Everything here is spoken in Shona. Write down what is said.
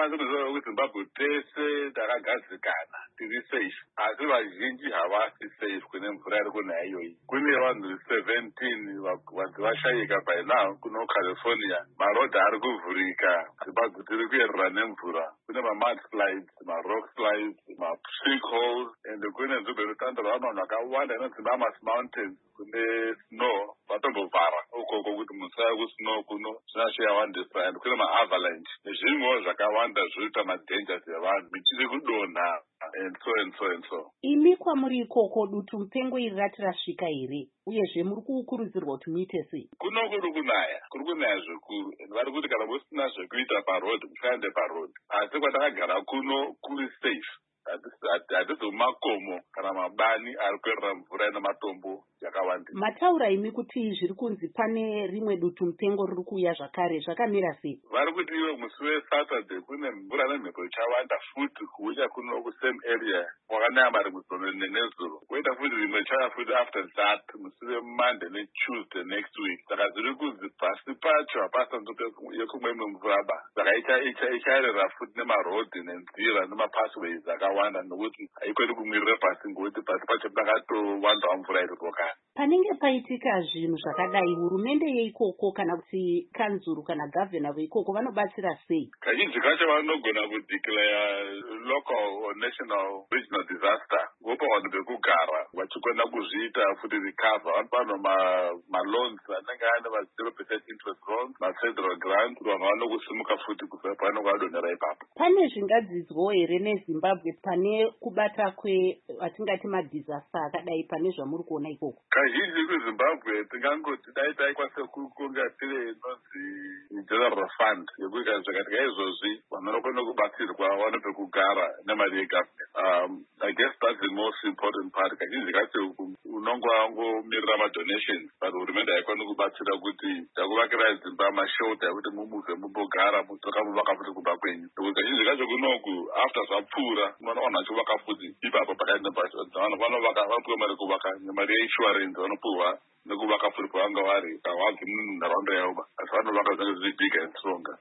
vanoziva kuti Zimbabwe tese takagadzikana tiri safe, asi vazhinji havasi safe kune mvura iri kunaya iyoyi. Kune vanhu 17 vashayika by now kuno California. Marodhi ari kuvhurika, Zimbabwe tiri kuyerera nemvura. Kune mudslides, rock slides, sinkholes, and kune nzvimbo inotandorwa vanhu vakawanda inonzi Mammoth Mountains kune snow vatombovhara ukoko kuti musaya kusnow kuno zvinachiyawandisa, and kune avalanche nezvimwewo zvakawanda zvoita madangers evanhu, miti iri kudonha and so. Imi kwamuri ikoko dutu mupengo iri rati rasvika here, uyezve muri kukurudzirwa kuti muite sei? Kuno kuri kunaya zvikuru, and vari kuti kana musina zvekuita parodhi musaende parodhi, asi kwatakagara kuno kuri safe. Hatisi mumakomo kana mabani ari kuyerera mvura ine matombo yakawandisa. Mataura imi kuti zviri kunzi pane rimwe dutu mupengo riri kuuya zvakare, zvakamira sei? Vari kuti iwe musi weSaturday kune mvura nemhepo ichawanda futi kuuya kuno kusame area kwakanaya marimutsono nezuro, koita futi rimwe chaya futi after that musi weMonday neTuesday next week. Saka zviri kunzi pasi pacho hapasanzo yekumwe mvura ba, saka ichayerera futi nemarodhi nenzira nemapathways akawanda, nokuti haikwendi kumwirira pasi ngokuti pasi pacho pakatowandawo mvura iri kokana. Panenge paitika zvinhu zvakadai, hurumende yeikoko kana kuti kanzuru kana gavhena veikoko vanobatsira sei? Kazhinji kacho vanogona kudeclare local or national regional disaster, vopa vanhu pekugara vachikona kuzviita futi recover. Vanopano maloans anenge ane 0% interest loans, mafederal grant, kuti vanhu vanokusimuka futi kubva panenge vadonhera ipapo. Pane zvingadzidzwawo here neZimbabwe pane kubata atingati madisaster akadai pane zvamuri kuona ikoko? Kazhinji kuZimbabwe tingangoti dai taikwanisa kunga tiri inonzi general fund yekuti zvakatika izvozvi vanhu vanokona kubatsirwa vano pekugara nemari yegovernment. I guess that's the most important part. Kazhinji kacho unongo wangomirira madonations, but hurumende haikwanisa kubatsira kuti takuvakira dzimba mashelter ekuti mumuze mumbogara mutokamuvaka futi kubva kwenyu. Kazhinji kacho kunoku after zvapfuura vanowana vachivaka futi ipapo pakaenda pacho, vanhu vanopuwa mari kuvaka nemari yeinsurance vanopuhwa nekuvaka futi pavanga vari, havabvi munharaunda yavo, asi vanovaka zvinenge zviri big and stronger.